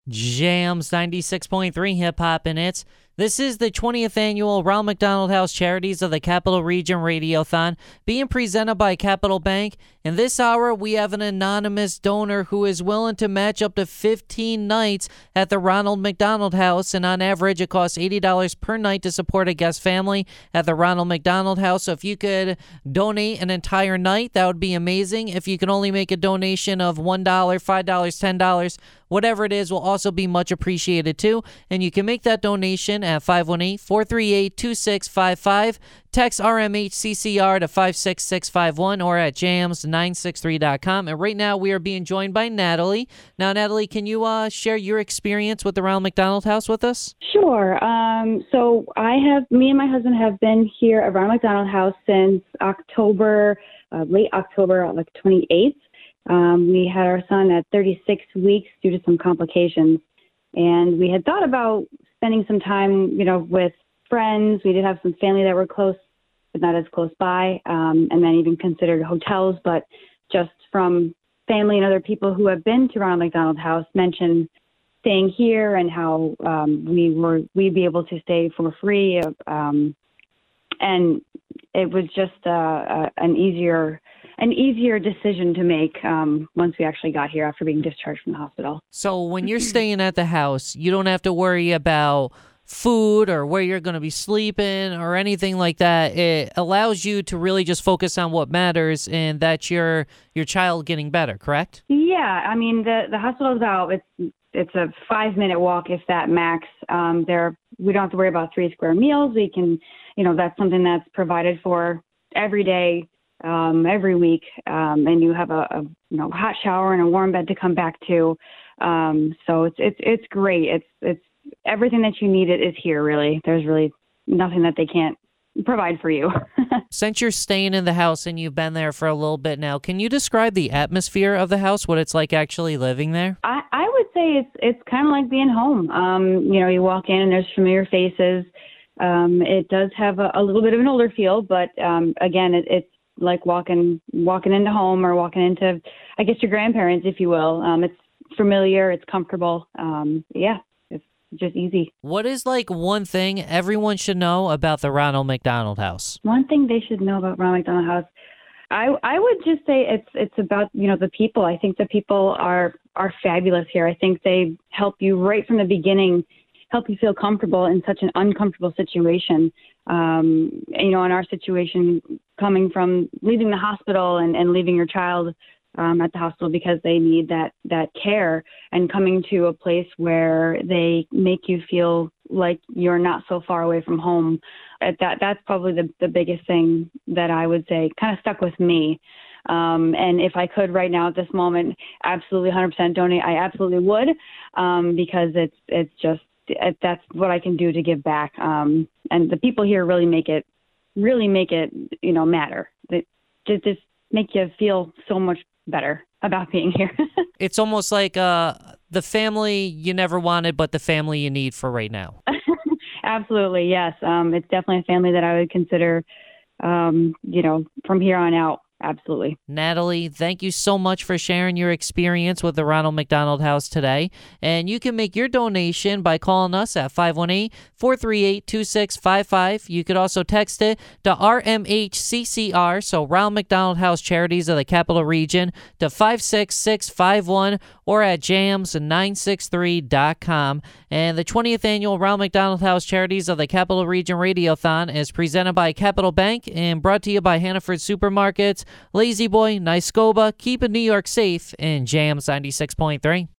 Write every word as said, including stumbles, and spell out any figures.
Jams ninety-six point three Hip Hop and Hits. This is the twentieth annual Ronald McDonald House Charities of the Capital Region Radiothon being presented by Capital Bank. In this hour, we have an anonymous donor who is willing to match up to fifteen nights at the Ronald McDonald House, and on average, it costs eighty dollars per night to support a guest family at the Ronald McDonald House. So if you could donate an entire night, that would be amazing. If you can only make a donation of one dollar, five dollars, ten dollars, whatever it is will also be much appreciated too. And you can make that donation at five one eight, four three eight, two six five five. Text R M H C C R to five six six five one or at jams nine six three dot com. And right now we are being joined by Natalie. Now, Natalie, can you uh, share your experience with the Ronald McDonald House with us? Sure. Um, so I have, me and my husband have been here at Ronald McDonald House since October, uh, late October, like twenty-eighth. Um, we had our son at thirty-six weeks due to some complications. And we had thought about spending some time, you know, with friends. We did have some family that were close, but not as close by. Um, and then even considered hotels, but just from family and other people who have been to Ronald McDonald House mentioned staying here and how um, we were, we'd be able to stay for free. Um, and it was just uh, uh, an easier an easier decision to make um, once we actually got here after being discharged from the hospital. So when you're staying at the house, you don't have to worry about food or where you're going to be sleeping or anything like that. It allows you to really just focus on what matters, and that's your your child getting better, correct? Yeah, I mean, the, the hospital's out. It's it's a five-minute walk, if that max. Um, there, we don't have to worry about three square meals. We can, you know, that's something that's provided for every day. Um, every week, um, and you have a, a you know hot shower and a warm bed to come back to. Um, so it's it's it's great. It's it's everything that you need it is here. Really, there's really nothing that they can't provide for you. Since you're staying in the house and you've been there for a little bit now, can you describe the atmosphere of the house? What it's like actually living there? I, I would say it's it's kind of like being home. Um, you know, you walk in and there's familiar faces. Um, it does have a, a little bit of an older feel, but um, again, it, it's like walking walking into home or walking into, I guess, your grandparents, if you will. Um, it's familiar, it's comfortable. Um, yeah, it's just easy. What is like one thing everyone should know about the Ronald McDonald House? One thing they should know about Ronald McDonald House, I I would just say it's it's about, you know, the people. I think the people are are fabulous here. I think they help you right from the beginning, help you feel comfortable in such an uncomfortable situation. Um, you know, in our situation, coming from leaving the hospital and, and leaving your child um, at the hospital because they need that, that care, and coming to a place where they make you feel like you're not so far away from home. At that, that's probably the, the biggest thing that I would say kind of stuck with me. Um, and if I could right now at this moment, absolutely one hundred percent donate, I absolutely would, um, because it's it's just, that's what I can do to give back. Um, and the people here really make it, really make it, you know, matter. They just, just make you feel so much better about being here. It's almost like uh, the family you never wanted, but the family you need for right now. Absolutely, yes. Um, it's definitely a family that I would consider, um, you know, from here on out. Absolutely. Natalie, thank you so much for sharing your experience with the Ronald McDonald House today. And you can make your donation by calling us at five one eight, four three eight, two six five five. You could also text it to R M H C C R, so Ronald McDonald House Charities of the Capital Region, to five six six five one or at jams nine six three dot com. And the twentieth annual Ronald McDonald House Charities of the Capital Region Radiothon is presented by Capital Bank and brought to you by Hannaford Supermarkets, Lazy Boy, Niscoba, Keeping New York Safe, and Jams ninety-six point three.